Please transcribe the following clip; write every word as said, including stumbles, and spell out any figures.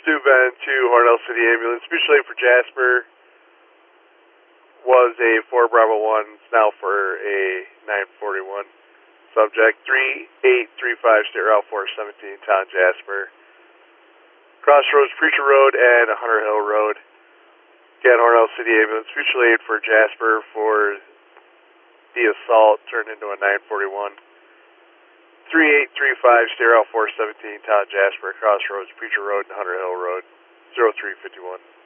Stu Ben to Hornell City Ambulance. Mutual aid for Jasper was a four Bravo one, it's now for a nine forty-one. Subject three eight three five, State Route four seventeen, Town Jasper. Crossroads, Preacher Road, and Hunter Hill Road. Again, Hornell City Ambulance. Mutual aid for Jasper for the assault turned into a nine forty-one. three eight three five, State Route four seventeen, Town Jasper, Crossroads, Preacher Road, and Hunter Hill Road, zero three fifty-one.